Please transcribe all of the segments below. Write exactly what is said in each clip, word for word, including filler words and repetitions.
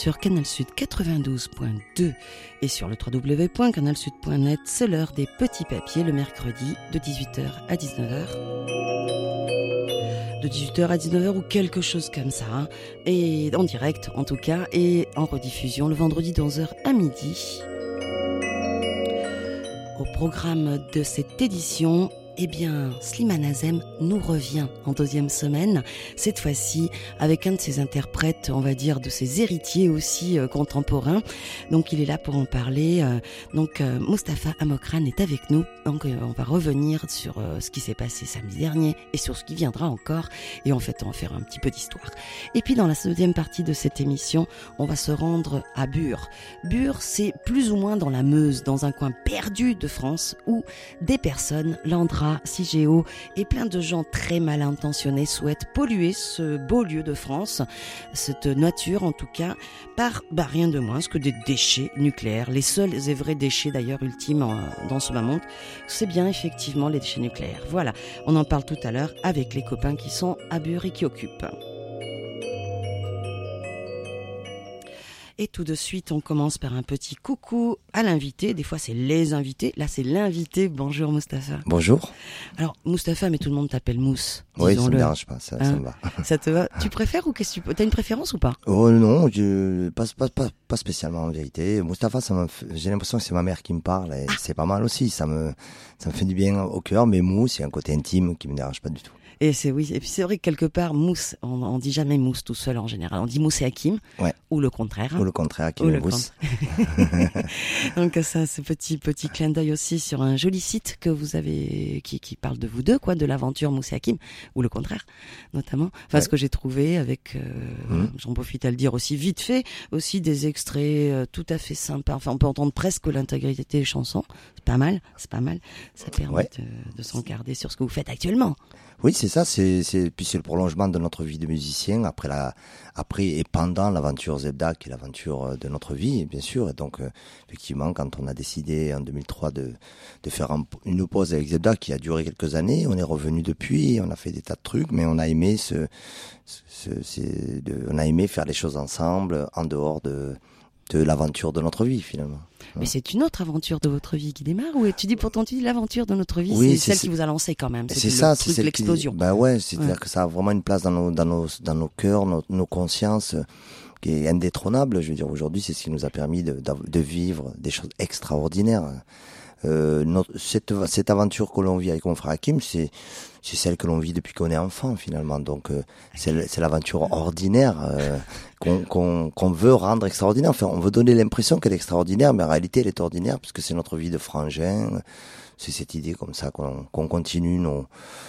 sur Canal Sud quatre-vingt-douze point deux et sur le w w w point canal sud point net. C'est l'heure des petits papiers le mercredi de dix-huit heures à dix-neuf heures. De dix-huit heures à dix-neuf heures ou quelque chose comme ça. Hein. Et en direct en tout cas et en rediffusion le vendredi de onze heures à midi. Au programme de cette édition, eh bien, Slimane Azem nous revient en deuxième semaine, cette fois-ci avec un de ses interprètes, on va dire, de ses héritiers aussi euh, contemporains. Donc il est là pour en parler. Euh, donc euh, Mustapha Amokran est avec nous. Donc euh, on va revenir sur euh, ce qui s'est passé samedi dernier et sur ce qui viendra encore. Et en fait, on va faire un petit peu d'histoire. Et puis dans la deuxième partie de cette émission, on va se rendre à Bure. Bure, c'est plus ou moins dans la Meuse, dans un coin perdu de France où des personnes, Landra, Cigéo et plein de gens très mal intentionnés souhaitent polluer ce beau lieu de France, cette nature en tout cas, par bah, rien de moins que des déchets nucléaires. Les seuls et vrais déchets d'ailleurs ultimes en, dans ce bas monde, c'est bien effectivement les déchets nucléaires. Voilà, on en parle tout à l'heure avec les copains qui sont à Bure et qui occupent. Et tout de suite, on commence par un petit coucou à l'invité. Des fois, c'est les invités. Là, c'est l'invité. Bonjour, Mustapha. Bonjour. Alors, Mustapha, mais tout le monde t'appelle Mousse. Oui, ça me dérange pas. Ça, hein, ça me va. Ça te va? Tu préfères ou qu'est-ce que tu... T'as une préférence ou pas? Oh non, je... pas, pas, pas, pas spécialement en vérité. Mustapha, ça me... j'ai l'impression que c'est ma mère qui me parle et c'est pas mal aussi. Ça me, ça me fait du bien au cœur. Mais Mousse, c'est un côté intime qui me dérange pas du tout. Et c'est oui, et puis c'est vrai que quelque part Mousse, on, on dit jamais Mousse tout seul en général. On dit Mousse et Hakim, ouais. Ou le contraire. Ou le contraire, Hakim et Mousse. Donc ça, ce petit petit clin d'œil aussi sur un joli site que vous avez, qui qui parle de vous deux, quoi, de l'aventure Mousse et Hakim, ou le contraire, notamment. Enfin, ouais. Ce que j'ai trouvé avec, euh, mmh. j'en profite à le dire aussi vite fait, aussi des extraits euh, tout à fait sympas. Enfin, on peut entendre presque l'intégrité des chansons. C'est pas mal, c'est pas mal. Ça permet ouais. de, de s'encarder sur ce que vous faites actuellement. Oui, c'est ça, c'est, c'est, puis c'est le prolongement de notre vie de musicien après la, après et pendant l'aventure Zebda, qui est l'aventure de notre vie, bien sûr. Et donc, euh, effectivement, quand on a décidé en deux mille trois de, de faire un, une pause avec Zebda qui a duré quelques années, on est revenu depuis, on a fait des tas de trucs, mais on a aimé ce, ce, ce de, on a aimé faire les choses ensemble, en dehors de, de l'aventure de notre vie, finalement. Mais c'est une autre aventure de votre vie qui démarre, ou tu dis pourtant tu dis l'aventure de notre vie, oui, c'est, c'est celle c'est... qui vous a lancé quand même, c'est, c'est le ça, truc c'est de l'explosion. Qui... Bah ouais, c'est-à-dire ouais. que ça a vraiment une place dans nos dans nos dans nos cœurs, nos, nos consciences, qui est indétrônable. Je veux dire, aujourd'hui, c'est ce qui nous a permis de de vivre des choses extraordinaires. Euh, notre, cette cette aventure que l'on vit avec mon frère Hakim, c'est c'est celle que l'on vit depuis qu'on est enfant finalement. Donc euh, c'est c'est l'aventure ordinaire euh, qu'on qu'on qu'on veut rendre extraordinaire. Enfin, on veut donner l'impression qu'elle est extraordinaire, mais en réalité elle est ordinaire puisque c'est notre vie de frangin. C'est cette idée comme ça qu'on qu'on continue nos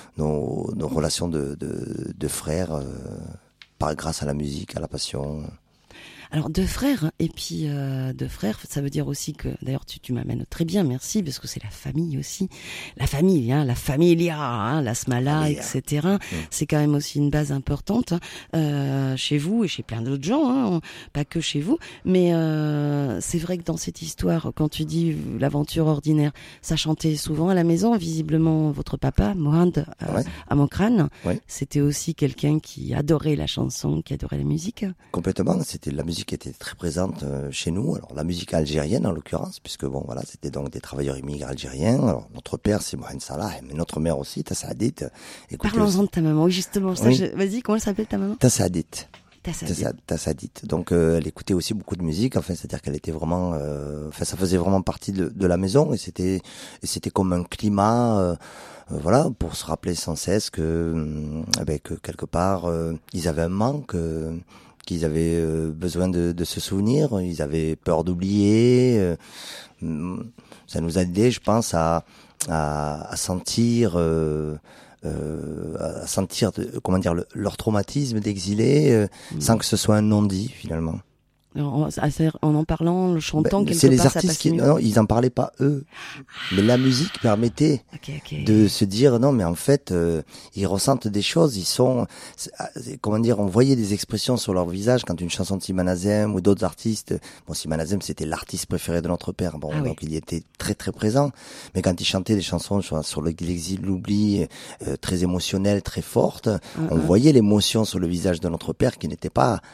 nos nos relations de de de frères euh, par grâce à la musique, à la passion. Alors deux frères, et puis euh, deux frères, ça veut dire aussi que, d'ailleurs tu, tu m'amènes très bien, merci, parce que c'est la famille aussi, la famille, hein, la familia, hein, la smala, et cetera. Mmh. C'est quand même aussi une base importante hein, euh, chez vous et chez plein d'autres gens, hein, pas que chez vous. Mais euh, c'est vrai que dans cette histoire, quand tu dis l'aventure ordinaire, ça chantait souvent à la maison. Visiblement, votre papa, Mohand euh, ouais. Amokran, ouais. C'était aussi quelqu'un qui adorait la chanson, qui adorait la musique. Complètement, c'était la musique qui était très présente chez nous. Alors la musique algérienne en l'occurrence, puisque bon voilà, c'était donc des travailleurs immigrés algériens. Alors notre père c'est Mohamed Salah, mais notre mère aussi, Tassadit. Parlons-en de ta maman, oui justement. Ça, oui. je... Vas-y, comment elle s'appelle ta maman? Tassadit. Tassadit. Tassadit. Donc euh, elle écoutait aussi beaucoup de musique. Enfin, c'est-à-dire qu'elle était vraiment, euh... enfin ça faisait vraiment partie de, de la maison et c'était, et c'était comme un climat. Euh... Euh, voilà, pour se rappeler sans cesse que, euh, ben, que quelque part euh, ils avaient un manque. Euh... qu'ils avaient euh, besoin de, de se souvenir, ils avaient peur d'oublier. Euh, ça nous a aidé, je pense, à, à, à sentir, euh, euh, à sentir, de, comment dire, le, leur traumatisme d'exilé, euh, mmh. sans que ce soit un non-dit finalement. En, en en parlant, le chantant, ben, quelque c'est part, les artistes qui, non, ils en parlaient pas eux, mais la musique permettait okay, okay. de se dire non, mais en fait, euh, ils ressentent des choses, ils sont, c'est, comment dire, on voyait des expressions sur leur visage quand une chanson de Slimane Azem ou d'autres artistes, bon, Slimane Azem c'était l'artiste préféré de notre père, bon, ah, donc oui. il y était très très présent, mais quand il chantait des chansons sur, sur l'exil, l'oubli, euh, très émotionnelles, très fortes, mm-hmm. on voyait l'émotion sur le visage de notre père qui n'était pas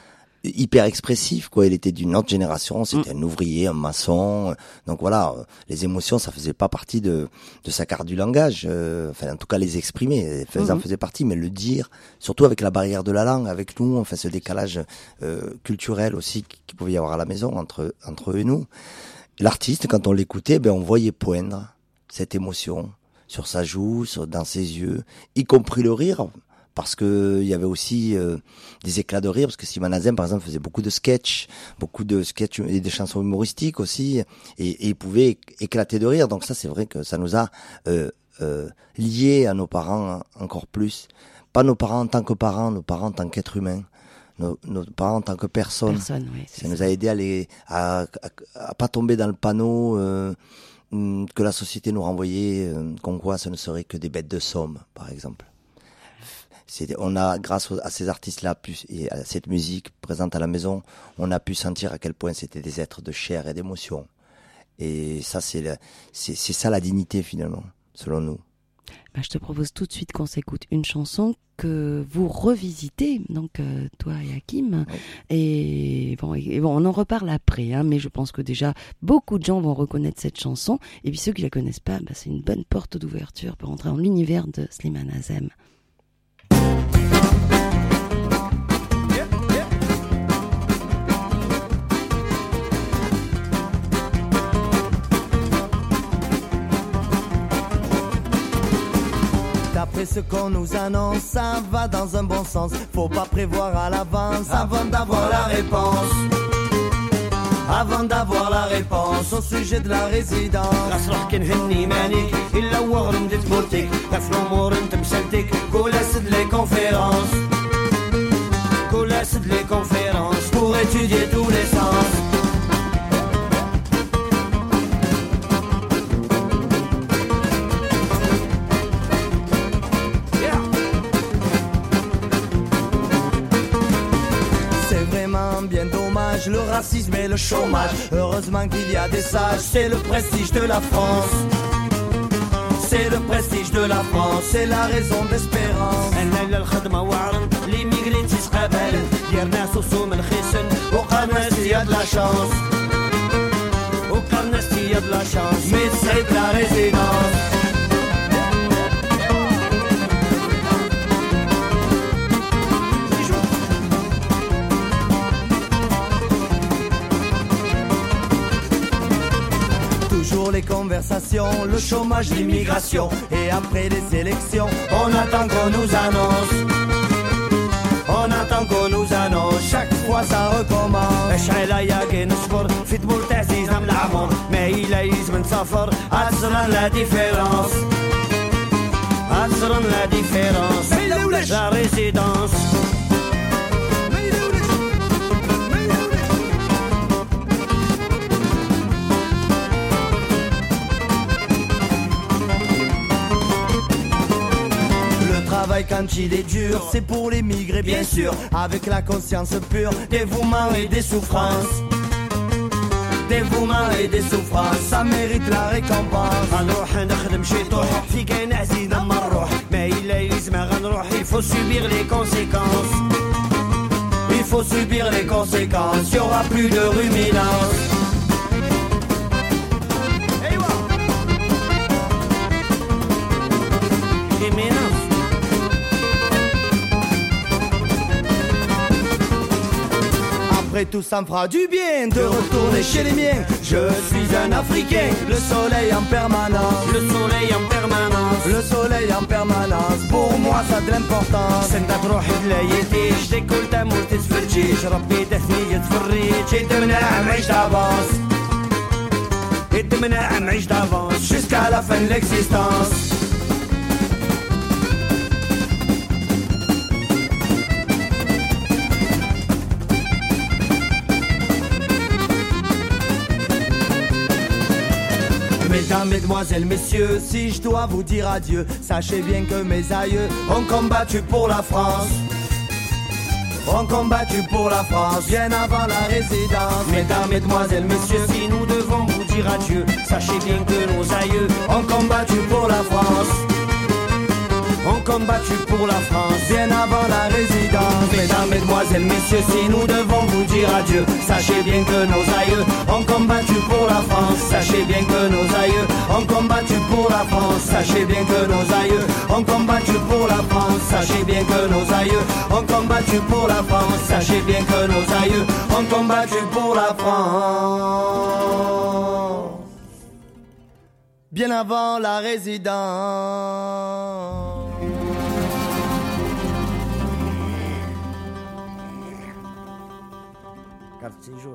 hyper expressif, quoi. Il était d'une autre génération, c'était mmh. un ouvrier, un maçon. Donc voilà, les émotions, ça faisait pas partie de de sa carte du langage. Euh, enfin, en tout cas, les exprimer, ça mmh. en faisait partie, mais le dire, surtout avec la barrière de la langue, avec nous, enfin, ce décalage euh, culturel aussi qu'il pouvait y avoir à la maison entre entre eux et nous. L'artiste, quand on l'écoutait, ben on voyait poindre cette émotion sur sa joue, sur, dans ses yeux, y compris le rire. Parce que il y avait aussi euh, des éclats de rire, parce que Slimane Azem, par exemple, faisait beaucoup de sketchs, beaucoup de sketchs et des chansons humoristiques aussi, et, et il pouvait éclater de rire. Donc ça, c'est vrai que ça nous a euh, euh, liés à nos parents encore plus. Pas nos parents en tant que parents, nos parents en tant qu'êtres humains, nos, nos parents en tant que personnes. Personne, oui, ça, ça nous a aidé à, les, à, à, à pas tomber dans le panneau euh, que la société nous renvoyait, euh, qu'on quoi, ce ne serait que des bêtes de somme, par exemple. C'est, on a, grâce à ces artistes-là et à cette musique présente à la maison, on a pu sentir à quel point c'était des êtres de chair et d'émotion. Et ça, c'est, le, c'est, c'est ça la dignité finalement, selon nous. Bah, je te propose tout de suite qu'on s'écoute une chanson que vous revisitez, donc euh, toi et Hakim. Oui. Et, bon, et bon, on en reparle après, hein, mais je pense que déjà beaucoup de gens vont reconnaître cette chanson. Et puis ceux qui la connaissent pas, bah, c'est une bonne porte d'ouverture pour entrer dans l'univers de Slimane Azem. D'après ce qu'on nous annonce, ça va dans un bon sens. Faut pas prévoir à l'avance avant d'avoir la réponse. Avant d'avoir la réponse au sujet de la résidence. أصلح كنهني مانيك إلا وغرم ديت بورتيك في الأمور أنت مسلتك قول أسد لي كونفيرونس قول أسد لي كونفيرونس pour étudier tous les sens. Bien dommage, le racisme et le chômage. Heureusement qu'il y a des sages, c'est le prestige de la France. C'est le prestige de la France, c'est la raison d'espérance. أنا للخدمة وعرن لي ميغريتي سقابل ديال ناس وصوم الخيسن وقرناس يا د لا شانس وقرناس يا د لا شانس médecin de la résidence. Les conversations, le chômage, l'immigration. Et après les élections, on attend qu'on nous annonce. On attend qu'on nous annonce. Chaque fois ça recommence. اشعل ياكي نصبر في طبول تعزيزنا من العمر ما إلا يلزم نسافر أتصرن لا ديفيرونس أتصرن لا ديفيرونس لا ريزيدونس. Quand il est dur, c'est pour les migrés bien sûr, avec la conscience pure, dévouement et des souffrances. Dévouement et des souffrances, ça mérite la récompense. غنروح نخدم شي طوح في كاين عزيزنا ما نروح ما إلا يلزم غنروح. Il faut subir les conséquences. Il faut subir les conséquences, il y aura plus de ruminance. Après tout ça me fera du bien de retourner chez les miens. Je suis un Africain, le soleil en permanence. Le soleil en permanence. Le soleil en permanence, pour moi ça a de l'importance. سنت تروح بلايتيش تاكل تموت تسفرجيش ربي تثنية تفريج يدمنا معيش d'avance. يدمنا معيش d'avance jusqu'à la fin de l'existence. Mesdames, mesdemoiselles, messieurs, si je dois vous dire adieu, sachez bien que mes aïeux ont combattu pour la France. Ont combattu pour la France, bien avant la résidence. Mesdames, mesdemoiselles, messieurs, si nous devons vous dire adieu, sachez bien que nos aïeux ont combattu pour la France. Ont combattu battu pour la France, bien avant la résidence. Mesdames, mesdemoiselles, messieurs, si nous devons vous dire adieu, sachez bien que nos aïeux ont combattu pour la France. Sachez bien que nos aïeux ont combattu pour la France. Sachez bien que nos aïeux ont combattu pour la France. Sachez bien que nos aïeux ont combattu pour la France. Sachez bien que nos aïeux ont combattu pour la France, bien avant la résidence. Carte séjour.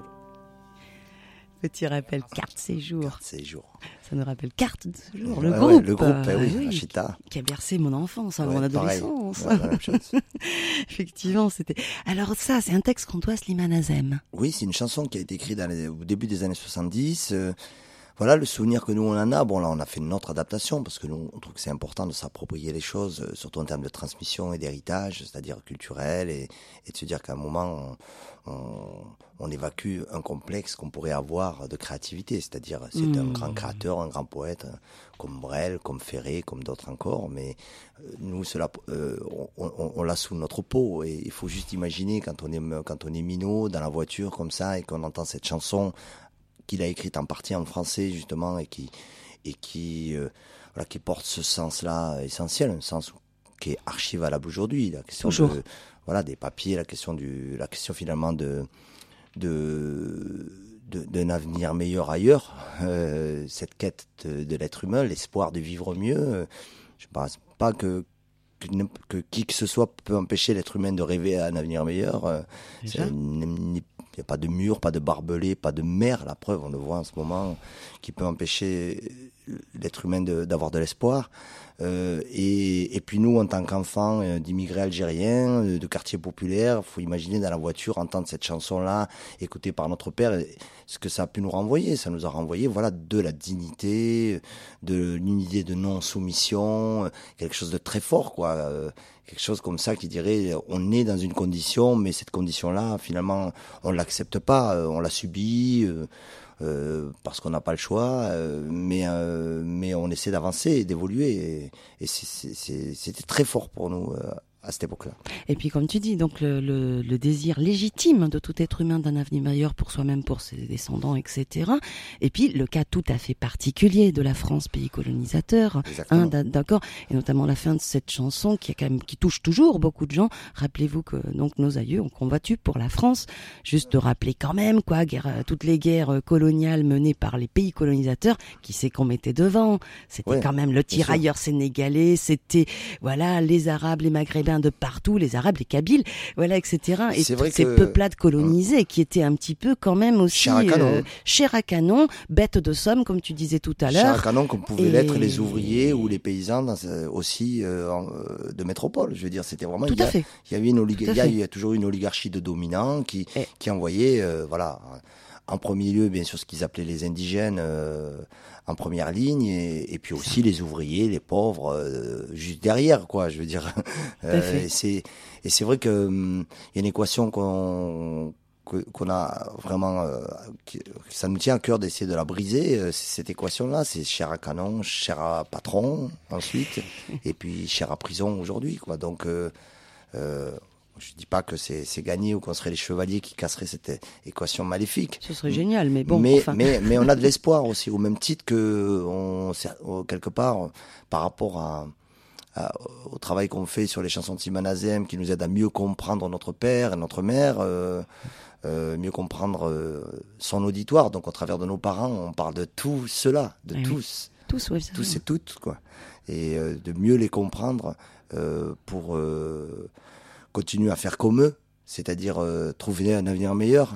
Petit rappel, carte séjour. Carte séjour. Ça nous rappelle carte de séjour, le ouais, groupe. Ouais, le groupe, euh, oui, oui, Rachita. Qui a bercé mon enfance, hein, ouais, mon adolescence. Ouais, la même chose. Effectivement, c'était. Alors ça, c'est un texte qu'on doit à Slimane Azem. Oui, c'est une chanson qui a été écrite dans les... au début des années soixante-dix. Euh... Voilà le souvenir que nous on en a. Bon là on a fait une autre adaptation parce que nous on trouve que c'est important de s'approprier les choses, surtout en termes de transmission et d'héritage, c'est-à-dire culturel, et, et de se dire qu'à un moment on, on, on évacue un complexe qu'on pourrait avoir de créativité, c'est-à-dire c'est mmh. un grand créateur, un grand poète comme Brel, comme Ferré, comme d'autres encore, mais nous cela euh, on, on, on l'a sous notre peau et il faut juste imaginer quand on est quand on est minot dans la voiture comme ça et qu'on entend cette chanson qu'il a écrite en partie en français justement et qui et qui euh, voilà qui porte ce sens-là essentiel, un sens qui est archi valable aujourd'hui. La question Toujours. de, voilà des papiers, la question du la question finalement de de de d'un avenir meilleur ailleurs, euh, cette quête de, de l'être humain, l'espoir de vivre mieux. Euh, je pense pas que Que, que qui que ce soit peut empêcher l'être humain de rêver à un avenir meilleur. Euh, il n'y a pas de mur, pas de barbelé, pas de mer, la preuve, on le voit en ce moment, qui peut empêcher l'être humain de, d'avoir de l'espoir. Euh, et, et puis nous, en tant qu'enfants euh, d'immigrés algériens, de, de quartiers populaires, faut imaginer dans la voiture, entendre cette chanson-là, écoutée par notre père, ce que ça a pu nous renvoyer. Ça nous a renvoyé, voilà, de la dignité, de l'unité de non-soumission, quelque chose de très fort, quoi. Euh, quelque chose comme ça qui dirait, on est dans une condition, mais cette condition-là, finalement, on l'accepte pas, euh, on la subit. Euh, Euh, parce qu'on n'a pas le choix, euh, mais euh, mais on essaie d'avancer et d'évoluer, et, et c'est, c'est, c'est, c'était très fort pour nous euh, à cette époque-là. Et puis comme tu dis, donc le, le, le désir légitime de tout être humain d'un avenir meilleur pour soi-même, pour ses descendants, et cetera. Et puis le cas tout à fait particulier de la France, pays colonisateur, hein, d'accord, et notamment la fin de cette chanson qui est quand même qui touche toujours beaucoup de gens. Rappelez-vous que donc nos aïeux ont combattu pour la France. Juste de rappeler quand même quoi, guerre, toutes les guerres coloniales menées par les pays colonisateurs, qui c'est qu'on mettait devant. C'était ouais, quand même le tirailleur sénégalais, c'était voilà les Arabes, les Maghrébins de partout, les Arabes, les Kabyles, voilà, et cetera. Et toutes ces que... peuplades colonisées qui étaient un petit peu quand même aussi chair à canon, euh, chair à canon, bêtes de somme, comme tu disais tout à l'heure. Chair à canon, comme pouvaient et... l'être les ouvriers ou les paysans dans, aussi euh, en, euh, de métropole. Je veux dire, c'était vraiment. Tout il y a, à fait. Il y avait une oligarchie, il y a, il y a toujours une oligarchie de dominants qui et... qui envoyait, euh, voilà. En premier lieu, bien sûr, ce qu'ils appelaient les indigènes euh, en première ligne, et, et puis aussi les ouvriers, les pauvres, euh, juste derrière, quoi. Je veux dire, euh, et c'est et c'est vrai que hum, y a une équation qu'on qu'on a vraiment, euh, qui, ça nous tient à cœur d'essayer de la briser. Euh, cette équation-là, c'est chair à canon, chair à patron ensuite, et puis chair à prison aujourd'hui, quoi. Donc euh, euh, je dis pas que c'est, c'est gagné ou qu'on serait les chevaliers qui casseraient cette équation maléfique. Ce serait génial, mais bon. Mais, enfin... mais, mais on a de l'espoir aussi, au même titre que on, quelque part, par rapport à, à, au travail qu'on fait sur les chansons de Slimane Azem, qui nous aide à mieux comprendre notre père et notre mère, euh, euh, mieux comprendre euh, son auditoire. Donc, au travers de nos parents, on parle de tout cela, de ah tous, oui. tous, ouais, tous et toutes, quoi. Et euh, de mieux les comprendre euh, pour euh, continuer à faire comme eux, c'est-à-dire euh, trouver un avenir meilleur.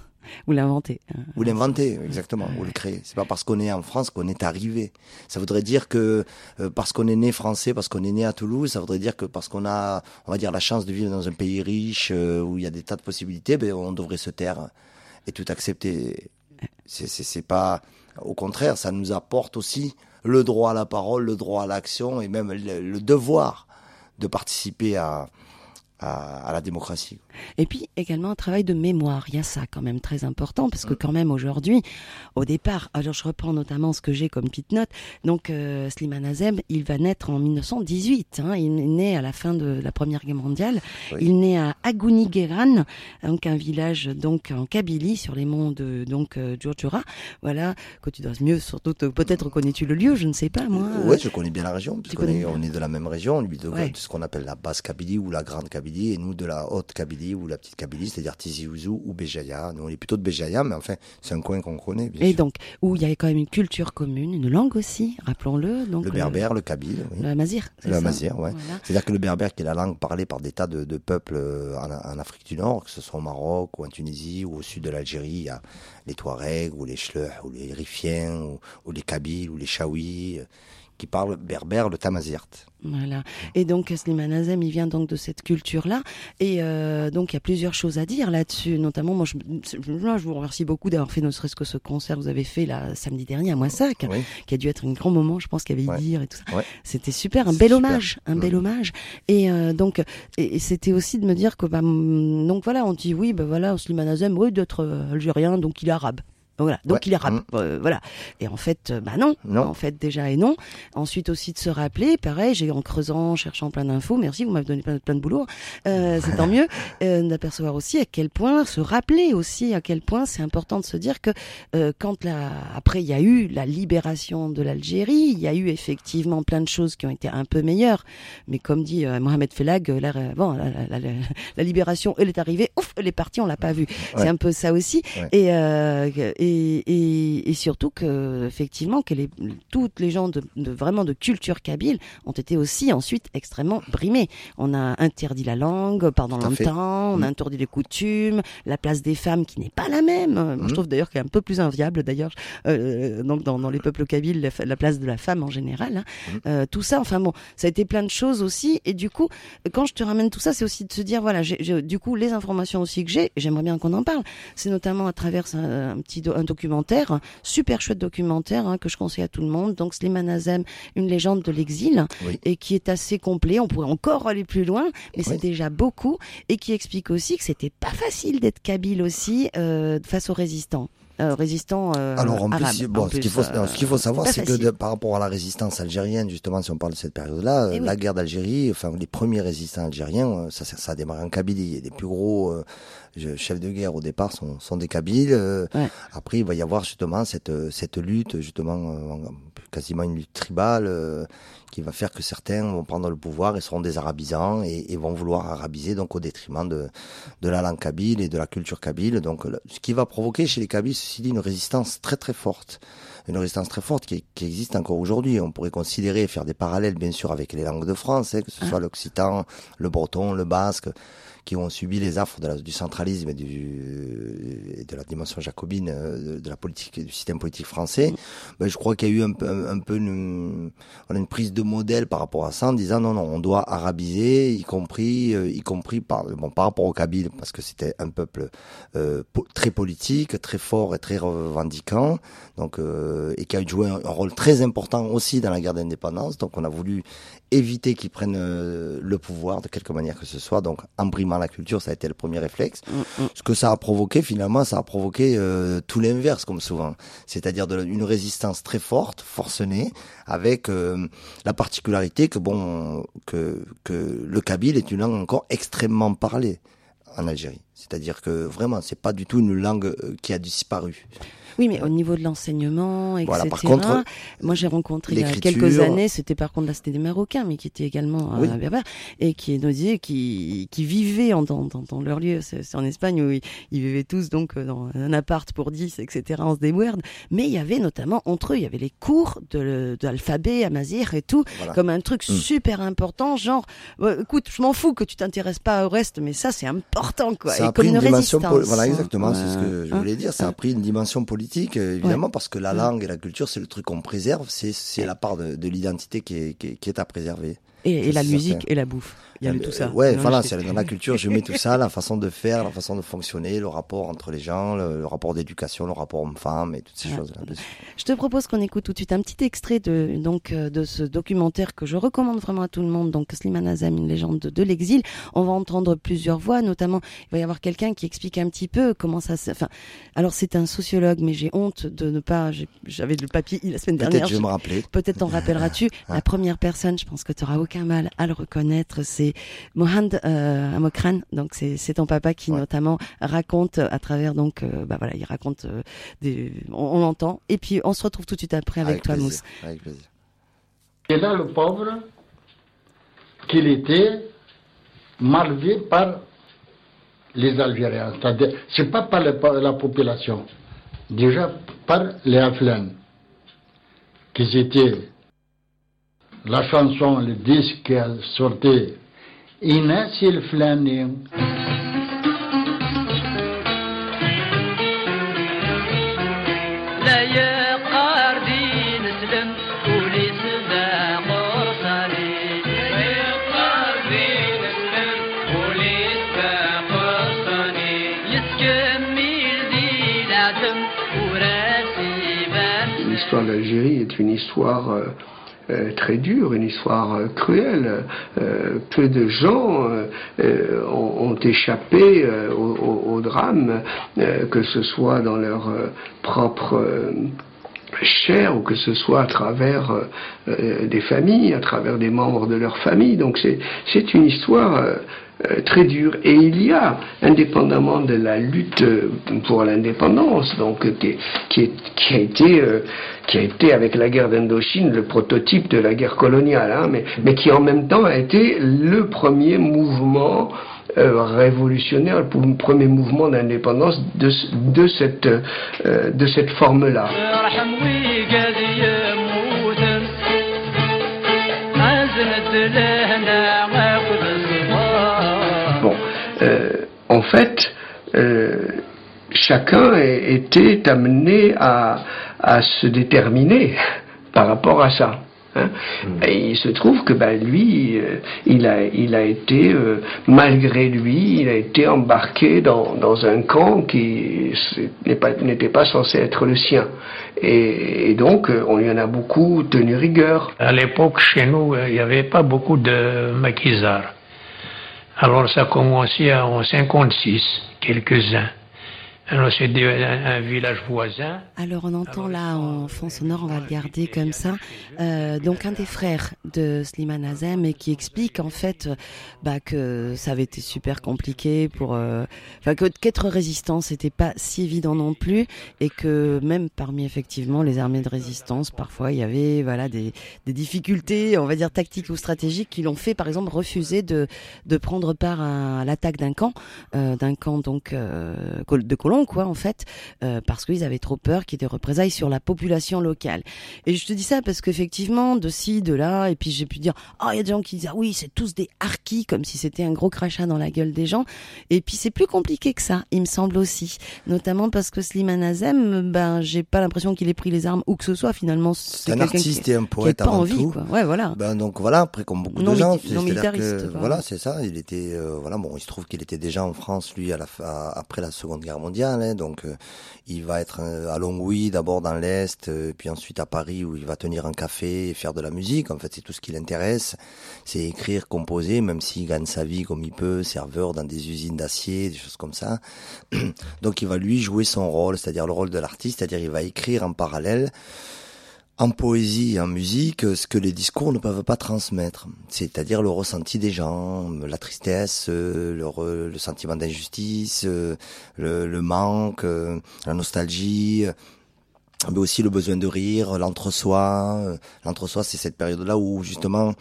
Ou l'inventer. Ou l'inventer, exactement, ou le créer. C'est pas parce qu'on est en France qu'on est arrivé. Ça voudrait dire que euh, parce qu'on est né français, parce qu'on est né à Toulouse, ça voudrait dire que parce qu'on a, on va dire, la chance de vivre dans un pays riche, euh, où il y a des tas de possibilités, ben, on devrait se taire et tout accepter. C'est, c'est, c'est pas... Au contraire, ça nous apporte aussi le droit à la parole, le droit à l'action et même le, le devoir de participer à... à, à la démocratie. Et puis également un travail de mémoire, il y a ça quand même très important, parce que quand même aujourd'hui, au départ, alors je reprends notamment ce que j'ai comme petite note, donc euh, Slimane Azem, il va naître en mille neuf cent dix-huit, hein, il est né à la fin de la Première Guerre mondiale, oui. Il naît à Agouni-Guéran, donc un village donc en Kabylie, sur les monts de donc euh, Djurdjura, voilà, que tu dois mieux, surtout peut-être connais-tu le lieu, je ne sais pas moi. Euh, oui, je connais bien la région, parce qu'on est, on est de la même région, lui de, ouais. de ce qu'on appelle la basse Kabylie ou la grande Kabylie, et nous de la haute Kabylie ou la petite Kabylie, c'est-à-dire Tizi Ouzou ou Béjaïa. Nous on est plutôt de Béjaïa, mais enfin c'est un coin qu'on connaît. Bien et sûr. Donc où il y avait quand même une culture commune, une langue aussi, rappelons-le. Donc le berbère, le, le kabyle, oui. Le amazigh, c'est le ça. amazigh, ouais. Voilà. C'est-à-dire que le berbère, qui est la langue parlée par des tas de, de peuples en, en Afrique du Nord, que ce soit au Maroc ou en Tunisie ou au sud de l'Algérie, il y a les Touaregs ou les Chleuh ou les Rifiens ou, ou les Kabyles ou les Chaouis qui parlent berbère, le tamazirt. Voilà. Et donc Slimane Azem, il vient donc de cette culture-là, et euh, donc il y a plusieurs choses à dire là-dessus. Notamment, moi, je, là, je vous remercie beaucoup d'avoir fait, ne serait-ce que ce concert que vous avez fait là samedi dernier à Moissac, oui. qui a dû être un grand moment, je pense qu'il y avait ouais. dire et tout ça. Ouais. C'était super, un bel super. hommage, un mmh. bel hommage. Et euh, donc, et, et c'était aussi de me dire que, bah, donc voilà, on dit oui, bah voilà, Slimane Azem, oui, d'être algérien, donc il est arabe. Voilà, donc ouais. il est arabe, mmh. euh, voilà. Et en fait, bah non, non, en fait déjà et non. Ensuite aussi de se rappeler, pareil, j'ai en creusant, en cherchant plein d'infos, merci, vous m'avez donné plein, plein de boulot, euh, c'est tant mieux, euh, d'apercevoir aussi à quel point, se rappeler aussi à quel point c'est important de se dire que euh, quand la, après il y a eu la libération de l'Algérie, il y a eu effectivement plein de choses qui ont été un peu meilleures, mais comme dit euh, Mohamed Fellag, la, bon, la, la, la, la libération, elle est arrivée, ouf, elle est partie, on l'a pas vue. Ouais. C'est un peu ça aussi, ouais. et euh, Et, et, et surtout que effectivement que les, toutes les gens de, de vraiment de culture kabyle ont été aussi ensuite extrêmement brimés. On a interdit la langue pendant Tout longtemps, on mmh. a interdit les coutumes, la place des femmes qui n'est pas la même. Mmh. Moi, je trouve d'ailleurs qu'elle est un peu plus inviable d'ailleurs. Euh, donc dans, dans les peuples kabyles, la, la place de la femme en général. Hein. Mmh. Euh, tout ça, enfin bon, ça a été plein de choses aussi. Et du coup, quand je te ramène tout ça, c'est aussi de se dire voilà, j'ai, j'ai, du coup les informations aussi que j'ai, j'aimerais bien qu'on en parle. C'est notamment à travers un, un petit do- un documentaire, super chouette documentaire hein, que je conseille à tout le monde. Donc Slimane Azem, une légende de l'exil, oui. et qui est assez complet. On pourrait encore aller plus loin, mais oui. c'est déjà beaucoup, et qui explique aussi que c'était pas facile d'être kabyle aussi euh, face aux résistants. Euh, résistants euh, Alors, en arabes. plus, bon, en ce qu'il faut, euh, ce qu'il faut savoir, c'est facile. que de, par rapport à la résistance algérienne, justement, si on parle de cette période-là, euh, la oui. guerre d'Algérie, enfin, les premiers résistants algériens, ça, ça, ça a démarré en Kabylie. Les plus gros euh, chefs de guerre au départ sont, sont des Kabyles. Euh, ouais. Après, il va y avoir justement cette, cette lutte, justement, euh, quasiment une lutte tribale, euh, qui va faire que certains vont prendre le pouvoir et seront des arabisants et, et vont vouloir arabiser, donc au détriment de, de la langue kabyle et de la culture kabyle. Donc, ce qui va provoquer chez les Kabyles, ceci dit, une résistance très très forte. Une résistance très forte qui, qui existe encore aujourd'hui. On pourrait considérer, faire des parallèles, bien sûr, avec les langues de France, hein, que ce soit l'occitan, le breton, le basque, qui ont subi les affres de la, du centralisme et, du, et de la dimension jacobine de, de la politique, du système politique français. Ben, je crois qu'il y a eu un peu, un, un peu une, voilà, une prise de modèle par rapport à ça, en disant non, non, on doit arabiser, y compris, euh, y compris par, bon, par rapport au Kabyle, parce que c'était un peuple euh, po- très politique, très fort et très revendiquant, donc euh, et qui a joué un, un rôle très important aussi dans la guerre d'indépendance. Donc on a voulu éviter qu'ils prennent euh, le pouvoir de quelque manière que ce soit, donc en brimant la culture, ça a été le premier réflexe. Mmh, mmh. Ce que ça a provoqué, finalement, ça a provoqué euh, tout l'inverse, comme souvent. C'est-à-dire de, une résistance très forte, forcenée, avec euh, la particularité que, bon, que, que le kabyle est une langue encore extrêmement parlée en Algérie. C'est-à-dire que, vraiment, c'est pas du tout une langue qui a disparu. Oui, mais au niveau de l'enseignement, et cetera. Voilà, par contre, moi j'ai rencontré il y a quelques années, c'était par contre là c'était des Marocains, mais qui étaient également oui. euh, berbères, et qui nous disaient qui qui vivaient en, dans, dans, dans leur lieu, c'est, c'est en Espagne où ils, ils vivaient tous donc dans un appart pour dix, et cetera. On se débrouille. Mais il y avait notamment entre eux, il y avait les cours de, de l'alphabet amazigh et tout, voilà. comme un truc mmh. super important, genre euh, écoute, je m'en fous que tu t'intéresses pas au reste, mais ça c'est important quoi. Ça et a pris comme une, une dimension résistance. Po- voilà exactement, hein. c'est ce que je voulais dire. Ça a pris une dimension politique. Évidemment, ouais. parce que la langue et la culture, c'est le truc qu'on préserve, c'est, c'est la part de, de l'identité qui est, qui, est, qui est à préserver. Et, et la musique certain. et la bouffe. Il y a le tout ça. Ouais, non, voilà, je... c'est dans la culture, je mets tout ça, la façon de faire, la façon de fonctionner, le rapport entre les gens, le, le rapport d'éducation, le rapport homme-femme et toutes ces ouais. choses-là. Je te propose qu'on écoute tout de suite un petit extrait de, donc, de ce documentaire que je recommande vraiment à tout le monde, donc Slimane Azem, une légende de, de l'exil. On va entendre plusieurs voix, notamment, il va y avoir quelqu'un qui explique un petit peu comment ça se... Enfin, alors c'est un sociologue, mais j'ai honte de ne pas... J'avais le papier la semaine Peut-être dernière. je vais me rappeler. Peut-être t'en rappelleras-tu. Ouais. La première personne, je pense que tu n'auras aucun mal à le reconnaître, c'est Mohand euh, Amokran, donc c'est, c'est ton papa qui ouais. notamment raconte à travers donc euh, bah voilà il raconte euh, des, on, on l'entend et puis on se retrouve tout de suite après avec, avec toi Mousse. Avec plaisir. Et là le pauvre qu'il était mal vu par les Algériens, c'est-à-dire c'est pas par la, par la population, déjà par les Aflans qui étaient la chanson, le disque qui a sorti الناس الفلاني لا يقار دين سلم ولي سدا قرصاني لا يقار دين سلم ولي سدا قرصاني يتكمل دي العدم وراسي بان. L'histoire d'Algérie est une histoire euh, Euh, très dure, une histoire euh, cruelle. Euh, peu de gens euh, ont, ont échappé euh, au, au, au drame, euh, que ce soit dans leur euh, propre euh, chair ou que ce soit à travers euh, des familles, à travers des membres de leur famille. Donc c'est, c'est une histoire euh, Euh, très dur. Et il y a, indépendamment de la lutte pour l'indépendance, donc qui, qui, est, qui a été, euh, qui a été avec la guerre d'Indochine le prototype de la guerre coloniale, hein, mais, mais qui en même temps a été le premier mouvement euh, révolutionnaire, le premier mouvement d'indépendance de, de cette, euh, de cette forme-là. Bon, euh, en fait, euh, chacun était amené à, à se déterminer par rapport à ça. Hein. Mmh. Et il se trouve que ben, lui, euh, il, a, il a été, euh, malgré lui, il a été embarqué dans, dans un camp qui n'est pas, n'était pas censé être le sien. Et, et donc, on lui en a beaucoup tenu rigueur. À l'époque, chez nous, il n'y avait pas beaucoup de maquisards. Alors ça a commencé en cinquante-six, quelques-uns. Alors c'est un, un village voisin. Alors on entend là en fond sonore, on va le garder comme ça. Euh, donc un des frères de Slimane Azem et qui explique en fait bah, que ça avait été super compliqué pour, euh, enfin que qu'être résistant c'était pas si évident non plus et que même parmi effectivement les armées de résistance parfois il y avait voilà des, des difficultés on va dire tactiques ou stratégiques qui l'ont fait par exemple refuser de de prendre part à l'attaque d'un camp, euh, d'un camp donc euh, de colons quoi en fait euh, parce qu'ils avaient trop peur qu'il y ait des représailles sur la population locale. Et je te dis ça parce qu'effectivement de ci de là et puis j'ai pu dire ah oh, il y a des gens qui disent ah oui c'est tous des harkis comme si c'était un gros crachat dans la gueule des gens et puis c'est plus compliqué que ça il me semble aussi notamment parce que Slimane Azem ben j'ai pas l'impression qu'il ait pris les armes ou que ce soit finalement c'est, c'est un artiste qui, et un poète qui est pas avant envie, tout quoi. Ouais voilà ben donc voilà après comme beaucoup non, de gens c'est, non militariste que, voilà c'est ça il était euh, voilà bon il se trouve qu'il était déjà en France lui à la à, après la Seconde Guerre mondiale hein, donc euh, il va être euh, à Longwy d'abord dans l'Est euh, puis ensuite à Paris où il va tenir un café et faire de la musique en fait c'est tout ce qui l'intéresse c'est écrire composer même s'il gagne sa vie comme il peut serveur dans des usines d'acier des choses comme ça donc il va lui jouer son rôle c'est-à-dire le rôle de l'artiste c'est-à-dire il va écrire en parallèle en poésie et en musique ce que les discours ne peuvent pas transmettre, c'est-à-dire le ressenti des gens, la tristesse, le, re, le sentiment d'injustice, le, le manque, la nostalgie, mais aussi le besoin de rire, l'entre-soi. L'entre-soi, c'est cette période-là où justement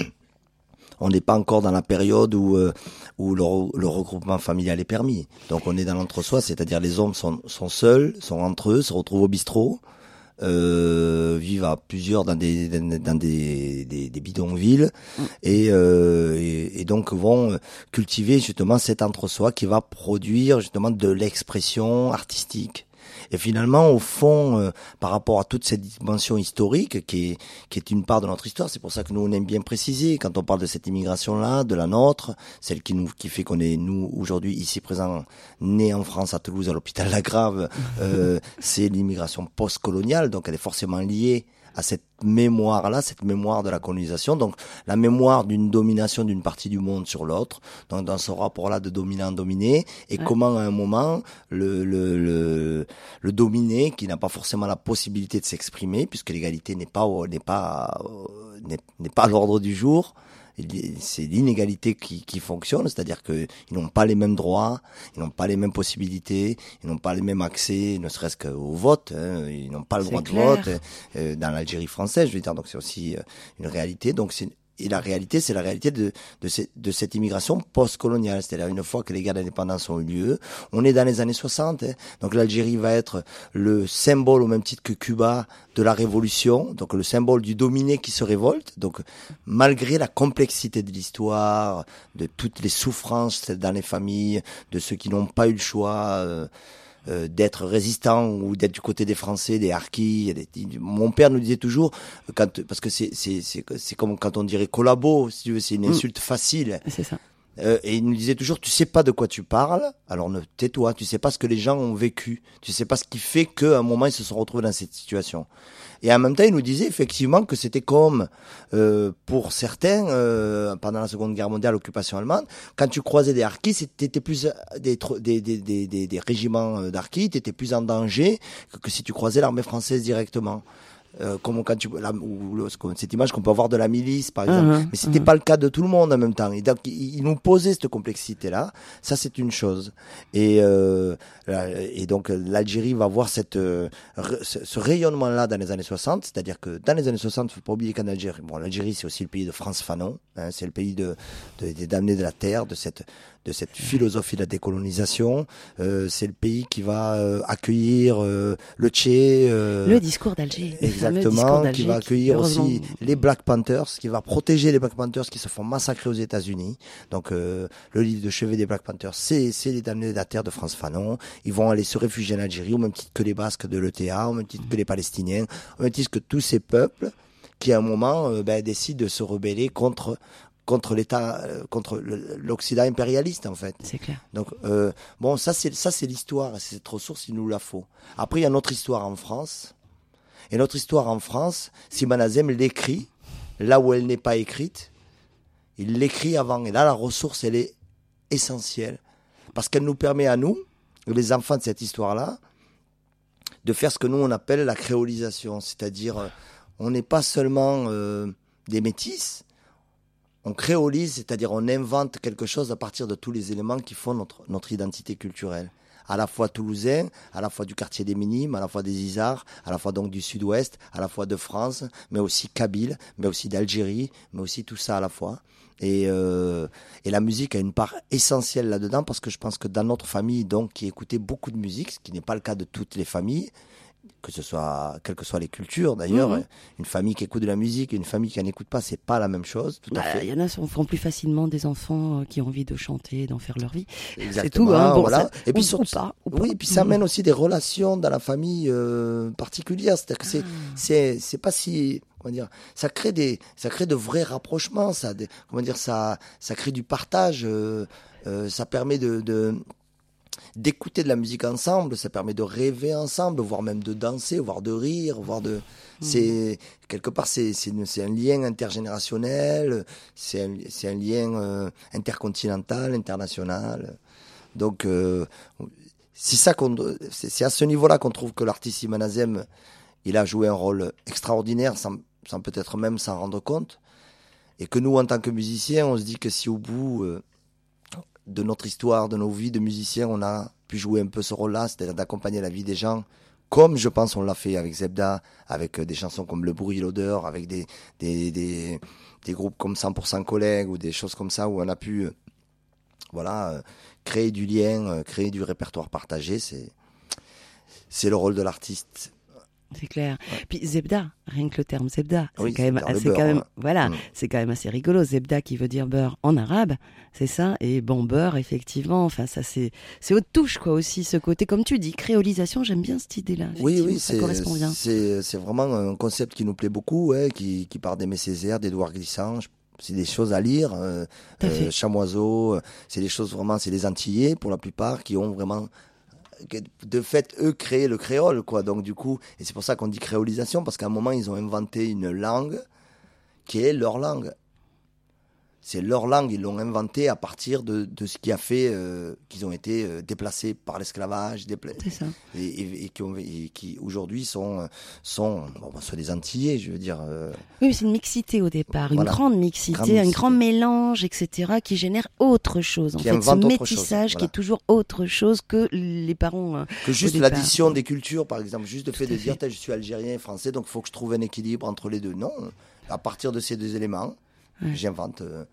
on n'est pas encore dans la période où où le, le regroupement familial est permis. Donc on est dans l'entre-soi, c'est-à-dire les hommes sont, sont seuls, sont entre eux, se retrouvent au bistrot. Euh, vivent à plusieurs dans des dans des des, des bidonvilles mmh. et, euh, et et donc vont cultiver justement cet entre-soi qui va produire justement de l'expression artistique Et finalement, au fond, euh, par rapport à toute cette dimension historique qui est, qui est une part de notre histoire, c'est pour ça que nous, on aime bien préciser, quand on parle de cette immigration-là, de la nôtre, celle qui nous, qui fait qu'on est, nous, aujourd'hui, ici présents, nés en France, à Toulouse, à l'hôpital Lagrave, euh, c'est l'immigration post-coloniale, donc elle est forcément liée à cette mémoire-là, cette mémoire de la colonisation, donc la mémoire d'une domination d'une partie du monde sur l'autre, donc dans ce rapport-là de dominant-dominé, et ouais. comment à un moment le, le, le, le dominé, qui n'a pas forcément la possibilité de s'exprimer, puisque l'égalité n'est pas, n'est pas, n'est, n'est pas à l'ordre du jour, c'est l'inégalité qui, qui fonctionne, c'est-à-dire qu'ils n'ont pas les mêmes droits, ils n'ont pas les mêmes possibilités, ils n'ont pas les mêmes accès, ne serait-ce qu'au vote, hein, ils n'ont pas le c'est droit clair. de vote euh, dans l'Algérie française, je veux dire, donc c'est aussi euh, une réalité, donc c'est Et la réalité, c'est la réalité de, de, ces, de cette immigration post-coloniale. C'est-à-dire, une fois que les guerres d'indépendance ont eu lieu, on est dans les années soixante. Hein. Donc, l'Algérie va être le symbole, au même titre que Cuba, de la révolution. Donc, le symbole du dominé qui se révolte. Donc, malgré la complexité de l'histoire, de toutes les souffrances dans les familles, de ceux qui n'ont pas eu le choix... Euh, Euh, d'être résistant ou d'être du côté des Français, des harkis. Des... Mon père nous disait toujours, quand, parce que c'est, c'est, c'est, c'est comme quand on dirait collabo, si tu veux, c'est une insulte mmh. facile. C'est ça. Euh, et il nous disait toujours, tu sais pas de quoi tu parles, alors ne tais-toi, tu sais pas ce que les gens ont vécu, tu sais pas ce qui fait qu'à un moment ils se sont retrouvés dans cette situation. Et en même temps, il nous disait effectivement que c'était comme, euh, pour certains, euh, pendant la Seconde Guerre mondiale, l'occupation allemande, quand tu croisais des harkis, c'était plus des, des, des, des, des, des régiments d'harkis, t'étais plus en danger que, que si tu croisais l'armée française directement. Euh, comme quand tu la, ou, ou, cette image qu'on peut avoir de la milice par exemple, uh-huh, mais c'était uh-huh. pas le cas de tout le monde en même temps. Et donc il, il nous posait cette complexité là. Ça c'est une chose. Et euh, et donc l'Algérie va voir cette euh, ce, ce rayonnement là dans les années soixante, c'est-à-dire que dans les années soixante, faut pas oublier qu'en Algérie, bon l'Algérie c'est aussi le pays de Frantz Fanon, hein, c'est le pays de, de des damnés de la terre, de cette de cette philosophie de la décolonisation. Euh, c'est le pays qui va euh, accueillir euh, le Tché. Euh, le discours d'Alger. Exactement, qui va accueillir qui, aussi les Black Panthers, qui va protéger les Black Panthers qui se font massacrer aux États-Unis. Donc euh, le livre de chevet des Black Panthers, c'est, c'est les damnés de la terre de Frantz Fanon. Ils vont aller se réfugier en Algérie, au même titre que les Basques de l'E T A, au même titre que les Palestiniens, au même titre que tous ces peuples qui à un moment euh, ben, décident de se rebeller contre contre l'État, euh, contre le, l'Occident impérialiste en fait. C'est clair. Donc euh, bon, ça c'est ça c'est l'histoire, c'est cette ressource, il nous la faut. Après il y a notre histoire en France. Et notre histoire en France, Slimane Azem l'écrit là où elle n'est pas écrite. Il l'écrit avant. Et là, la ressource, elle est essentielle. Parce qu'elle nous permet à nous, les enfants de cette histoire-là, de faire ce que nous, on appelle la créolisation. C'est-à-dire, on n'est pas seulement euh, des métis, on créolise, c'est-à-dire on invente quelque chose à partir de tous les éléments qui font notre, notre identité culturelle. À la fois toulousain, à la fois du quartier des Minimes, à la fois des Isards, à la fois donc du sud-ouest, à la fois de France, mais aussi kabyle, mais aussi d'Algérie, mais aussi tout ça à la fois. Et, euh, et la musique a une part essentielle là-dedans, parce que je pense que dans notre famille, donc, qui écoutait beaucoup de musique, ce qui n'est pas le cas de toutes les familles, que ce soit, quelles que soient les cultures d'ailleurs, mmh. une famille qui écoute de la musique et une famille qui n'en écoute pas, c'est pas la même chose. Tout à bah, fait. Il y en a qui font plus facilement des enfants qui ont envie de chanter, d'en faire leur vie. Exactement. C'est tout. Hein, bon, voilà. Ça, et puis ou, surtout, ou pas, ou pas. oui, et puis ça amène aussi des relations dans la famille euh, particulières. C'est-à-dire que c'est, ah. c'est, c'est pas si, comment dire, ça crée des, ça crée de vrais rapprochements. Ça, des, comment dire, ça, ça crée du partage. Euh, euh, ça permet de, de d'écouter de la musique ensemble, ça permet de rêver ensemble, voire même de danser, voire de rire, voire de... Mmh. C'est, quelque part, c'est, c'est, une, c'est un lien intergénérationnel, c'est un, c'est un lien euh, intercontinental, international. Donc, euh, c'est ça qu'on, c'est, c'est à ce niveau-là qu'on trouve que l'artiste Slimane Azem, il a joué un rôle extraordinaire, sans, sans peut-être même s'en rendre compte. Et que nous, en tant que musiciens, on se dit que si au bout... Euh, de notre histoire, de nos vies de musiciens, on a pu jouer un peu ce rôle-là, c'est-à-dire d'accompagner la vie des gens, comme je pense on l'a fait avec Zebda, avec des chansons comme Le Bruit et l'Odeur, avec des, des, des, des groupes comme cent pour cent Collègues, ou des choses comme ça, où on a pu euh, voilà, euh, créer du lien, euh, créer du répertoire partagé. C'est, c'est le rôle de l'artiste. C'est clair. Ouais. Puis Zebda, rien que le terme Zebda, Oui, c'est quand même, c'est c'est beurre, quand même, ouais. voilà, Mm. c'est quand même assez rigolo. Zebda qui veut dire beurre en arabe, c'est ça. Et bon, beurre, effectivement. Enfin, ça, c'est, c'est haute touche, quoi, aussi, ce côté, comme tu dis, créolisation. J'aime bien cette idée-là. Oui, Effectivement, oui, ça c'est, correspond bien. c'est, c'est vraiment un concept qui nous plaît beaucoup, ouais, qui, qui part d'Aimé Césaire, d'Édouard Glissant. C'est des choses à lire. Euh, Tout à fait. euh, Chamoiseau, c'est des choses vraiment, c'est des Antillais pour la plupart qui ont vraiment, de fait, eux créé le créole, quoi. Donc du coup, et c'est pour ça qu'on dit créolisation, parce qu'à un moment ils ont inventé une langue qui est leur langue. C'est leur langue, ils l'ont inventée à partir de, de ce qui a fait euh, qu'ils ont été euh, déplacés par l'esclavage, dépla- C'est ça. et, et, et qui, ont, et qui aujourd'hui sont, sont, bon, ben, sont des Antillais, je veux dire. Euh, Oui, c'est une mixité au départ, une Voilà. grande mixité, Grande un mixité. grand mélange, et cetera, qui génère autre chose. En Qui fait, ce invente autre chose, métissage qui voilà. est toujours autre chose que les parents. euh, que juste au départ. l'addition des cultures, par exemple, juste le fait à de fait. dire, Tain, je suis algérien et français, donc il faut que je trouve un équilibre entre les deux. Non, à partir de ces deux éléments, Ouais. j'invente euh,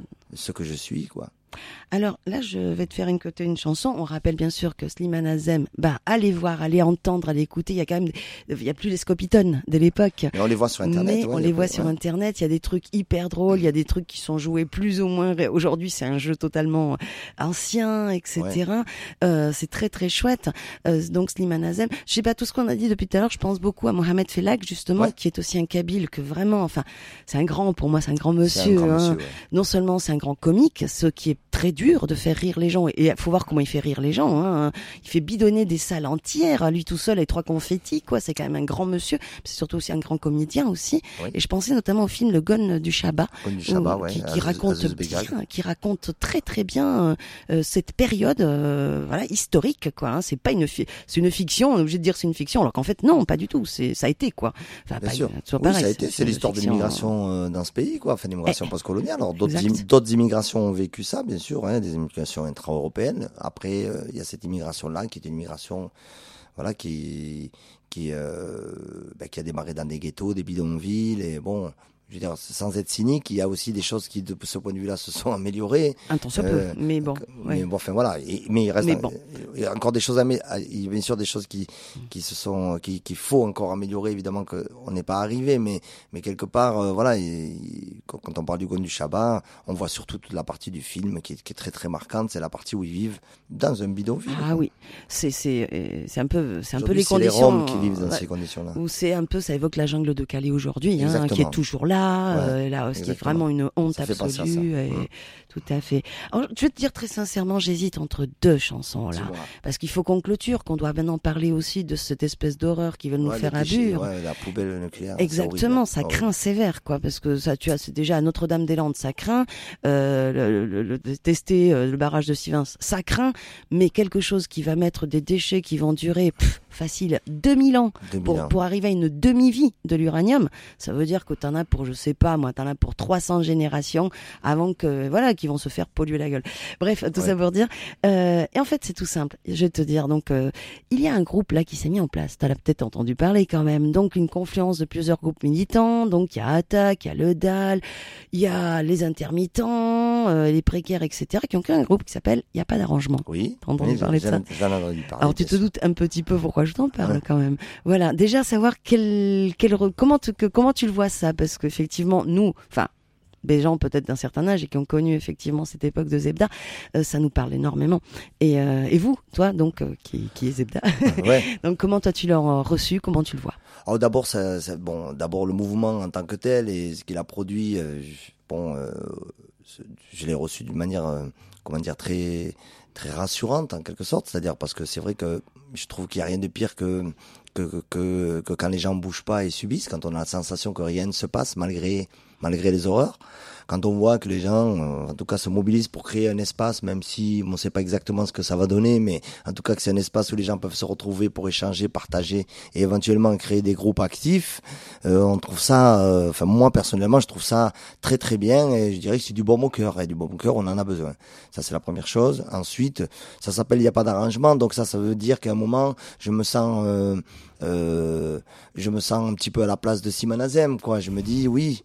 ce que je suis, quoi. Alors là, je vais te faire écouter une chanson. On rappelle bien sûr que Slimane Azem, bah, allez voir, allez entendre, allez écouter. Il y a quand même, il y a plus les scopitones de l'époque. Mais on les voit sur Internet. Mais ouais, on il y a les pas- voit sur ouais. Internet. Il y a des trucs hyper drôles. Il y a des trucs qui sont joués plus ou moins. ré- Aujourd'hui, c'est un jeu totalement ancien, et cetera. Euh, c'est très très chouette. Euh, donc Slimane Azem. Je sais pas tout ce qu'on a dit depuis tout à l'heure. Je pense beaucoup à Mohamed Felak justement, Ouais. qui est aussi un Kabyle que vraiment. Enfin, c'est un grand pour moi. C'est un grand C'est un monsieur. grand hein. monsieur, ouais. Non seulement c'est un grand comique, ce qui est très dur de faire rire les gens. Et il faut voir comment il fait rire les gens. Hein. Il fait bidonner des salles entières à lui tout seul avec trois confettis. Quoi, c'est quand même un grand monsieur. C'est surtout aussi un grand comédien aussi. Oui. Et je pensais notamment au film Le Gon du Chabat, Comme du Chabat, où- ouais. qui, qui Aziz- raconte Aziz Begal. bien, qui raconte très très bien euh, euh, cette période, euh, voilà, historique. Quoi, hein. C'est pas une, fi- c'est une fiction. On est obligé de dire que c'est une fiction, alors qu'en fait non, pas du tout. C'est, ça a été quoi. Enfin, Bien pas, sûr. toujours Oui, pareil, ça a été. une C'est l'histoire de fiction, l'immigration euh, dans ce pays, quoi. Enfin, l'immigration Eh, postcoloniale. Alors, d'autres, exact. im- d'autres immigrations ont vécu ça, bien sûr, hein, des immigrations intra-européennes. Après, euh, il y a cette immigration-là qui est une immigration, voilà, qui, qui, euh, ben, qui a démarré dans des ghettos, des bidonvilles, et bon. Je veux dire, sans être cynique, il y a aussi des choses qui, de ce point de vue-là, se sont améliorées. un temps soit Euh, peu, mais bon. Mais ouais. bon, enfin voilà. Et- mais il reste, Mais un- bon. il y a encore des choses à, amé- à- il y a bien sûr des choses qui, qui se sont, qui, qu'il faut encore améliorer. Évidemment qu'on n'est pas arrivé, mais, mais quelque part, euh, voilà. il- quand, quand on parle du Gon du Chabat, on voit surtout toute la partie du film qui est, qui est très très marquante. C'est la partie où ils vivent dans un bidonville. Ah oui, c'est c'est euh, c'est un peu c'est un peu Aujourd'hui, les c'est les conditions Roms qui vivent dans ouais, ces conditions-là. où c'est un peu ça évoque la jungle de Calais aujourd'hui, hein, qui Exactement. est toujours là, Ouais, euh, là, ce qui est exactement. vraiment une honte Ça fait penser à absolue. ça. Et, Mm. Tout à fait. Alors, je vais te dire très sincèrement, j'hésite entre deux chansons là, Tu vois. parce qu'il faut qu'on clôture, qu'on doit maintenant parler aussi de cette espèce d'horreur qui veut nous Ouais, faire le cliché, abur. ouais, la poubelle nucléaire. c'est Exactement, horrible. ça Horrible. craint sévère, quoi, parce que ça, tu as, c'est déjà à Notre-Dame-des-Landes, ça craint, euh, le, le, le- de tester euh, le barrage de Sivins, ça craint, mais quelque chose qui va mettre des déchets qui vont durer, pff, facile, deux mille ans, deux mille pour, ans. pour arriver à une demi-vie de l'uranium, ça veut dire que t'en as pour, je sais pas, moi, t'en as pour trois cents générations avant que, voilà, qui vont se faire polluer la gueule. Bref, tout Ouais. ça pour dire, euh, et en fait, c'est tout simple, je vais te dire, donc, euh, il y a un groupe là qui s'est mis en place, t'as peut-être entendu parler quand même, donc une confluence de plusieurs groupes militants, donc il y a Attaque, il y a le D A L, il y a les intermittents, euh, les précaires, et cetera, qui ont créé un groupe qui s'appelle Il n'y a pas d'arrangement. Oui. T'as entendu Oui, parler de j'en- ça J'en ai entendu parler. Alors tu bien te sûr. doutes un petit peu pourquoi je t'en parle Ouais. quand même. Voilà, déjà savoir quel, quel re- comment tu, que, comment tu le vois ça, parce qu'effectivement nous, enfin des gens peut-être d'un certain âge et qui ont connu effectivement cette époque de Zebda, euh, ça nous parle énormément. Et, euh, et vous, toi donc euh, qui, qui est Zebda, Ouais. donc comment toi tu l'as euh, reçu, comment tu le vois? Alors d'abord, ça, ça- bon, d'abord le mouvement en tant que tel et ce qu'il a produit, euh, je- bon, euh, ce- je l'ai reçu d'une manière, euh, comment dire, très, très rassurante en quelque sorte. C'est-à-dire parce que c'est vrai que je trouve qu'il n'y a rien de pire que que, que que que quand les gens bougent pas et subissent, quand on a la sensation que rien ne se passe malgré malgré les horreurs. Quand on voit que les gens, euh, en tout cas, se mobilisent pour créer un espace, même si on ne sait pas exactement ce que ça va donner, mais en tout cas que c'est un espace où les gens peuvent se retrouver pour échanger, partager et éventuellement créer des groupes actifs, euh, on trouve ça, euh, enfin moi personnellement, je trouve ça très très bien et je dirais que c'est du bon au cœur. Et du bon au cœur, on en a besoin. Ça, c'est la première chose. Ensuite, ça s'appelle Il n'y a pas d'arrangement, donc ça, ça veut dire qu'à un moment, je me sens... Euh, euh, je me sens un petit peu à la place de Slimane Azem, quoi. Je me dis, oui...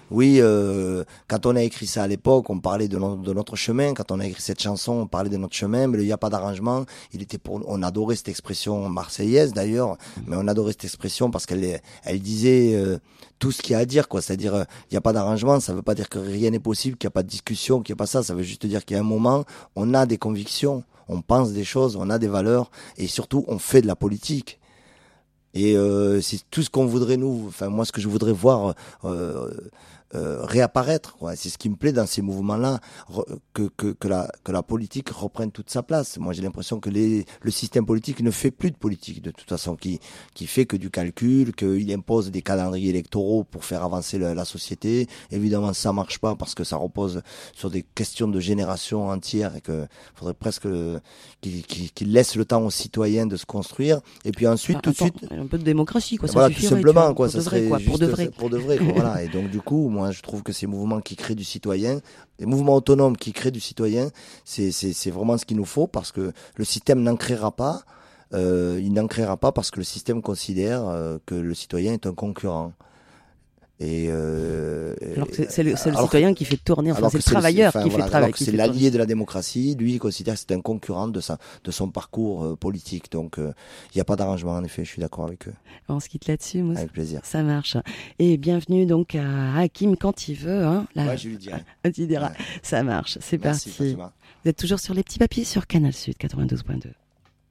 Oui, euh, quand on a écrit ça à l'époque, on parlait de, no- de notre chemin. Quand on a écrit cette chanson, on parlait de notre chemin. Mais il n'y a pas d'arrangement. Il était pour, on adorait cette expression marseillaise d'ailleurs, mais on adorait cette expression parce qu'elle, est- elle disait euh, tout ce qu'il y a à dire, quoi. C'est-à-dire, euh, il n'y a pas d'arrangement. Ça veut pas dire que rien n'est possible, qu'il n'y a pas de discussion, qu'il n'y a pas ça. Ça veut juste dire qu'il y a un moment, on a des convictions, on pense des choses, on a des valeurs, et surtout, on fait de la politique. Et euh, c'est tout ce qu'on voudrait nous, enfin moi ce que je voudrais voir euh, euh, réapparaître, quoi. C'est ce qui me plaît dans ces mouvements-là, re, que, que, que, la, que la politique reprenne toute sa place. Moi j'ai l'impression que les, le système politique ne fait plus de politique de toute façon, qui, qui fait que du calcul, qu'il impose des calendriers électoraux pour faire avancer la, la société. Évidemment ça marche pas parce que ça repose sur des questions de génération entière et que faudrait presque qu'il, qu'il, qu'il laisse le temps aux citoyens de se construire. Et puis ensuite Enfin, tout attends, de suite... un peu de démocratie, quoi. Voilà, ça tout suffirait, simplement, tu vois, quoi. pour Ça de vrai, serait quoi, juste pour de vrai. pour de vrai, quoi. Voilà. Et donc, du coup, moi, je trouve que ces mouvements qui créent du citoyen, les mouvements autonomes qui créent du citoyen, c'est, c'est, c'est vraiment ce qu'il nous faut parce que le système n'en créera pas, euh, il n'en créera pas parce que le système considère euh, que le citoyen est un concurrent. Et euh, Alors que c'est, c'est le, c'est le alors- citoyen qui fait tourner, enfin, alors c'est que le travailleur enfin, qui voilà, fait le travail. alors que qui c'est fait l'allié tourner. de la démocratie, lui, il considère que c'est un concurrent de sa, de son parcours euh, politique. Donc, il euh, n'y a pas d'arrangement, en effet, je suis d'accord avec eux. On se quitte là-dessus, Mousse. Avec plaisir. Ça marche. Et bienvenue donc à Hakim quand il veut. Hein, là. Ouais, je lui dirai. Tu diras. Ouais. Ça marche. C'est Merci, parti. Fatima. Vous êtes toujours sur les petits papiers sur Canal Sud quatre-vingt-douze point deux.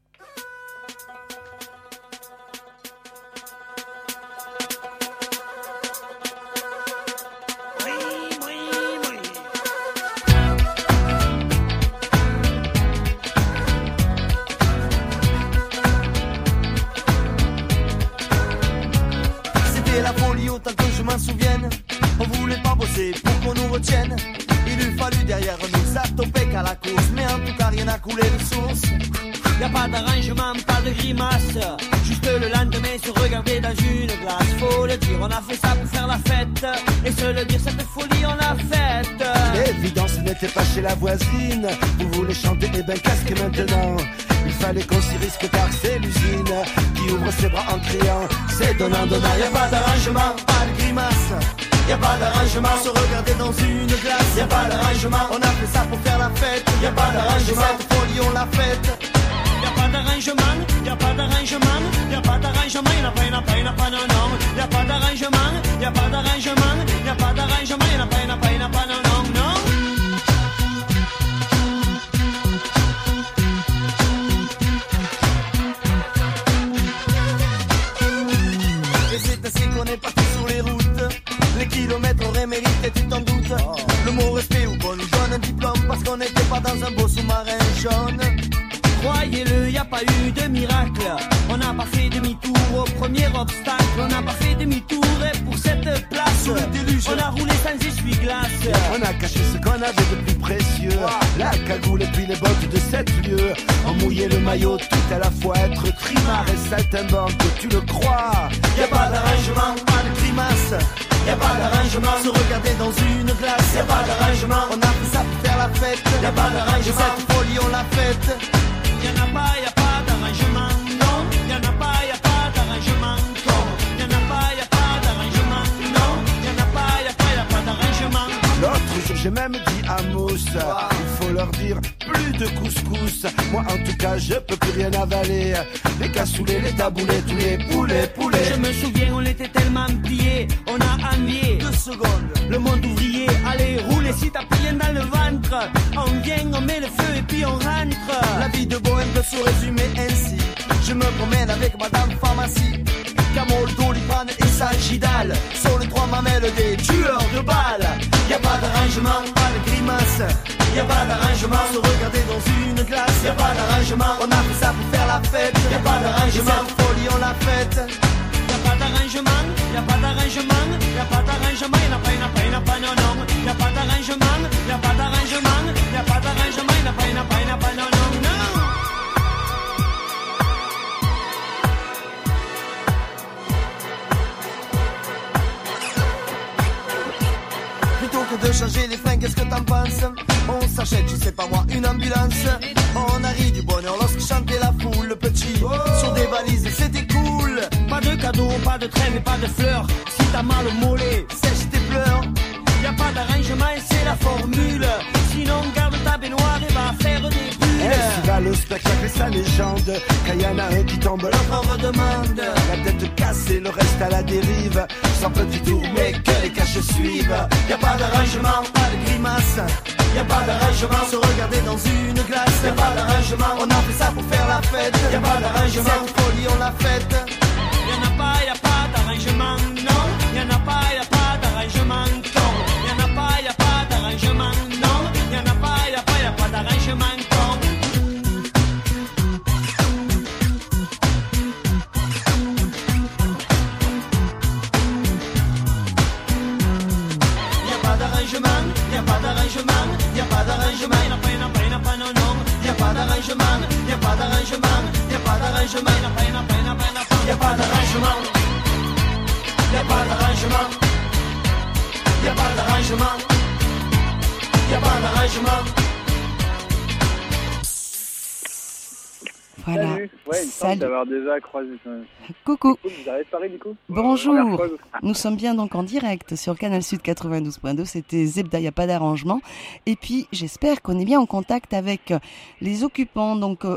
C'était la folie autant que je m'en souvienne. On voulait pas bosser pour qu'on nous retienne. Il eût fallu derrière nous s'attoper qu'à la course. Mais en tout cas rien n'a coulé de source. Y a pas d'arrangement, pas de grimace. Juste le lendemain se regarder dans une glace. Faut le dire, on a fait ça pour faire la fête. Et se le dire, cette folie on l'a faite. L'évidence n'était pas chez la voisine. Vous voulez chanter, eh ben casque maintenant. Il fallait qu'on s'y risque car c'est l'usine qui ouvre ses bras en criant. C'est donnant, donnant, y a pas d'arrangement, pas de grimace. Y a pas d'arrangement, se regarder dans une glace. Y a pas d'arrangement, on a fait ça pour faire la fête. Y a pas d'arrangement, cette folie on l'a faite. Y'a pas d'arrangement, y'a pas d'arrangement, y'a pas d'arrangement, y'en a pas, y'en a pas, y'en a pas, non, non. Y'a pas d'arrangement, y'a pas d'arrangement, y'a pas d'arrangement, y'en a pas, y'en a pas, y'en a pas, non, non, non. Et c'est ainsi qu'on est parti sur les routes. Les kilomètres auraient mérité, tu t'en doutes. Le mot respect ou qu'on nous donne un diplôme parce qu'on n'était pas dans un beau sous-marin jaune. Croyez-le, y a pas eu de miracle. On n'a pas fait demi-tour au premier obstacle. On n'a pas fait demi-tour et pour cette place, Sous le déluge. on a roulé sans essuie-glace. On a caché ce qu'on avait de plus précieux. La cagoule et puis les bottes de sept lieues. On mouillait le maillot tout à la fois. Être trimar et saltimbanque, tu le crois. Y a pas d'arrangement, pas de grimace. Y a pas d'arrangement, se regarder dans une glace. Y a pas d'arrangement, on a fait ça pour faire la fête. Y a pas d'arrangement, cette folie on l'a faite. Y'en a pas, y a pas d'arrangement, non. Y'en a pas, y a pas d'arrangement, non. Y'en a pas, y a pas d'arrangement, non. Y'en a pas, y a pas, y a pas d'arrangement. L'autre jour j'ai même dit à Mousse, il faut leur dire plus de couscous. Moi en tout cas je peux plus rien avaler. Les cassoulets, les taboulets, tous les poulets, poulets. Je me souviens, on était tellement pliés, on a envié Deux secondes. le monde ouvrier. Allez, roulez si t'as plus rien dans le ventre. On vient, on met le feu et puis on rentre. La vie de bohème peut se résumer ainsi. Je me promène avec madame pharmacie. Camol, Doliprane et Sagidal. Sur les trois mamelles des tueurs de balles. Y a pas d'arrangement, pas de grimace. Y a pas d'arrangement, se regarder dans une glace. Y a pas d'arrangement, on a fait ça pour faire la fête. Y a pas d'arrangement, cette folie on l'a faite. Y'a pas d'arrangement, y'a pas d'arrangement, y'a pas d'arrangement, y'en a pas, y'en a pas, y'en a pas, non, non. Y'a pas d'arrangement, y'a pas d'arrangement, y'a pas d'arrangement, y'en a pas, y'en a pas, y'en a pas, non, non, non. Plutôt que de changer les fringues, qu'est-ce que t'en penses? On s'achète, je sais pas moi, une ambulance. On a ri du bonheur lorsque chantait la foule. Le petit, sur des valises, c'était cool. Pas de cadeaux, pas de traîne et pas de fleurs. Si t'as mal au mollet, Sèche tes pleurs, d'arrangement et c'est la formule. Sinon garde ta baignoire et va faire des bulles. Eh, si va le spectacle et sa légende, quand y en a un qui tombe, l'autre en redemande. La tête cassée, le reste à la dérive, sans petit tour mais que les caches suivent. Y a pas d'arrangement, Pas de grimace, y a pas d'arrangement. se regarder dans une glace. Y a pas d'arrangement, On a fait ça pour faire la fête. y a pas d'arrangement. Cette folie on l'a faite. Y'en a pas, y a pas d'arrangement, non. Y'en a pas, y a pas d'arrangement, con. Y'en a pas, y a pas d'arrangement, non. Y'en a pas, y a pas, y a pas d'arrangement, con. Y a pas d'arrangement, y a pas d'arrangement, y a pas d'arrangement, y a pas, y a pas, y a pas, non, non. Y a pas d'arrangement, y a pas d'arrangement, y a pas d'arrangement, y a pas, y a pas, y a pas, y a pas, y a pas d'arrangement. Y a pas d'arrangement. Y a pas d'arrangement. Y a pas d'arrangement. Voilà. Salut. Ouais, il me semble Salut. d'avoir déjà croisé quand même. Coucou. Cool, vous avez Paris du coup Bonjour. Première fois, vous- Nous sommes bien donc en direct sur Canal Sud quatre-vingt-douze point deux. C'était Zebda, y a pas d'arrangement. Et puis, j'espère qu'on est bien en contact avec les occupants. Donc, euh,